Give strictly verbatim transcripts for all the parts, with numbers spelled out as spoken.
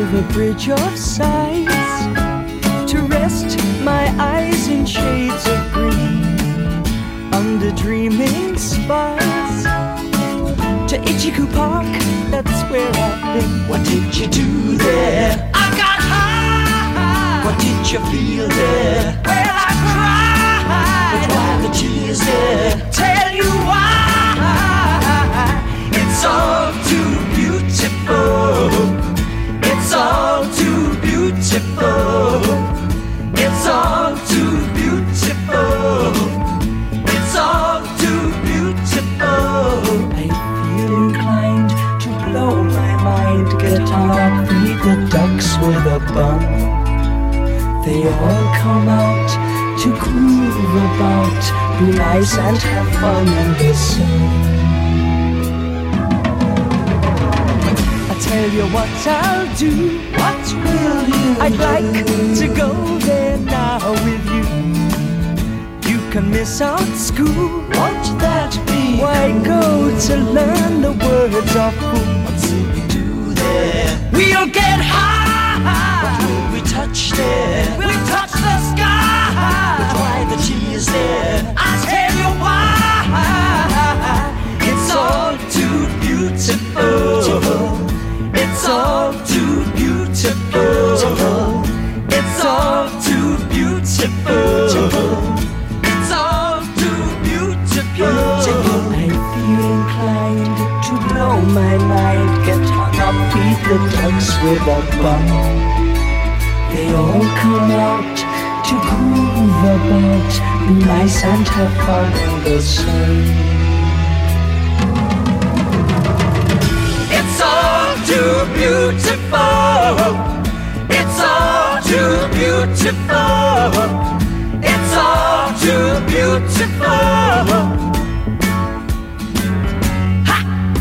over bridge of sighs, to rest my eyes in shades of green, under dreaming spires, to Ichiku Park, that's where I've been. What did you do there? I got high. What did you feel there? Well, I cried. But why the tears there? Tell you why. It's all too beautiful. It's all too beautiful. It's all too beautiful. It's all too beautiful. I feel inclined to blow my mind, get on up, feed the ducks with a bun. They all come out to groove about, be nice and have fun in the sun. Tell you what I'll do. What will you I'd do? like to go there now with you. You can miss out school. Won't that be Why cool? go to learn the words of fool? What will we do there? We'll get high. What will we touch there? We'll touch the sky. But why the tears there? I'll tell you why. It's all too beautiful. It's all too beautiful. It's all too beautiful. It's all too beautiful. I feel inclined to blow my mind, get hung up, feed the ducks with a bun. They all come out to groove about, be nice and have fun in the sun. It's all too beautiful. It's all too beautiful. It's all too beautiful. Ha!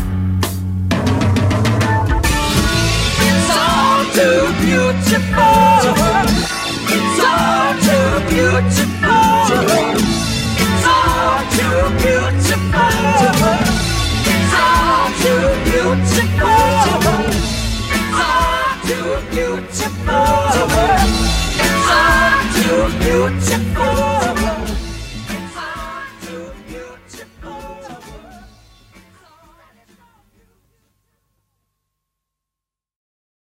It's all too beautiful. It's all too beautiful. It's all too beautiful. It's all too beautiful. It's all too beautiful. It's all too beautiful.